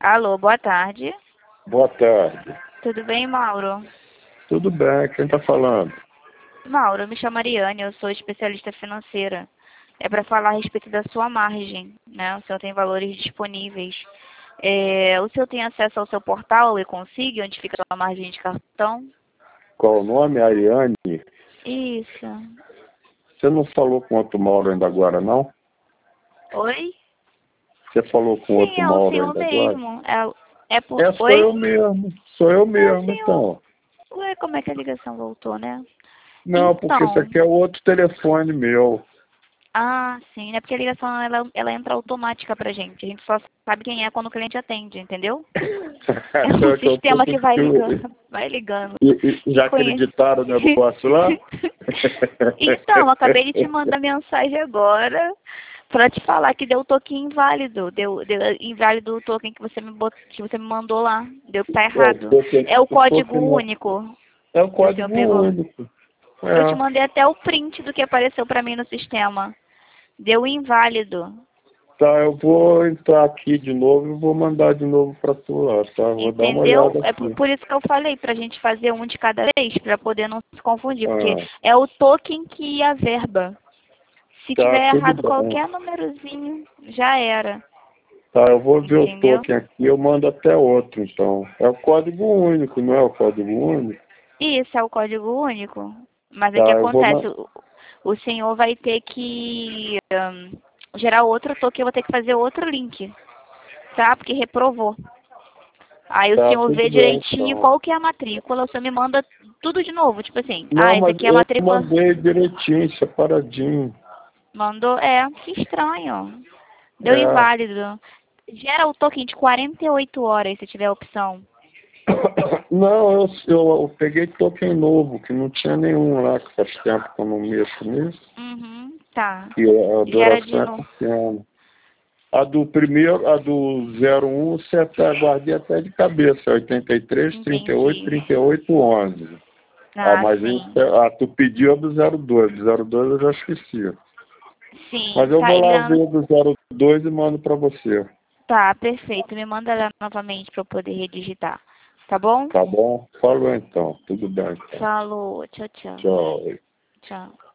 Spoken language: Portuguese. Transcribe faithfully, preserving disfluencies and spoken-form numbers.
Alô, boa tarde. Boa tarde. Tudo bem, Mauro? Tudo bem, quem está falando? Mauro, eu me chamo Ariane, eu sou especialista financeira. É para falar a respeito da sua margem, né? O senhor tem valores disponíveis. É, o senhor tem acesso ao seu portal e-Consig, onde fica a sua margem de cartão? Qual o nome? Ariane? Isso. Você não falou com outro Mauro ainda agora, não? Oi? Você falou com Sim, outro é o Mauro senhor ainda agora? mesmo. É, é por... É, sou Oi? eu mesmo. Sou eu É o mesmo, senhor. então. Ué, como é que a ligação voltou, né? Não, porque isso Então... aqui é outro telefone meu. Ah, sim, né? Porque a ligação ela, ela entra automática pra gente. A gente só sabe quem é quando o cliente atende, entendeu? É Então um é que eu tô sistema com... que vai ligando, vai ligando. E, e, E já conhece. acreditaram no negócio lá? Então, acabei de te mandar mensagem agora pra te falar que deu token inválido. Deu, deu inválido o token que você me bot, que você me mandou lá. Deu que tá É, o errado. token, É o o código token não- único é o que o senhor código pegou. único. Eu te É. mandei até o print do que apareceu pra mim no sistema. Deu inválido. Tá, eu vou entrar aqui de novo e vou mandar de novo para tu lá, tá? Vou dar uma Entendeu? olhada É por aqui. por isso que eu falei pra gente fazer um de cada vez, pra poder não se confundir, porque Ah, é o token que a verba. Se tá, tiver tudo errado bem. qualquer númerozinho, já era. Tá, eu vou ver o Entendeu? token aqui, eu mando até outro, então. É o código único, não é o código único? E esse é o código único. Mas é que Tá, eu vou... acontece, ma- o, o senhor vai ter que hum, gerar outro token, eu vou ter que fazer outro link, tá? Porque reprovou. Aí o Tá, senhor tudo vê bem, direitinho então. qual que é a matrícula, o senhor me manda tudo de novo, tipo assim, Não, ah, esse mas aqui é a eu matrícula. mandei direitinho, separadinho. Mandou, é, que estranho. Deu É. inválido. Gera o token de quarenta e oito horas, se tiver a opção. Não, eu, eu, eu peguei token novo, que não tinha nenhum lá, que faz tempo que eu não mexo nisso. Uhum, tá. E a Gera de duração é novo. pequena. A do primeiro, a do zero um, você até guardei até de cabeça, oitenta e três, trinta e oito, Entendi. trinta e oito, onze. Ah, Ah, mas isso, sim. ah, tu pediu a do zero dois, do zero dois eu já esqueci. Mas Sim, eu tá. vou E lá na... ver do zero dois e mando pra você. Tá, perfeito. Me manda lá novamente pra eu poder redigitar. Tá bom? Tá bom? Falou então, tudo bem então. Falou. Tchau, tchau. Tchau. Tchau.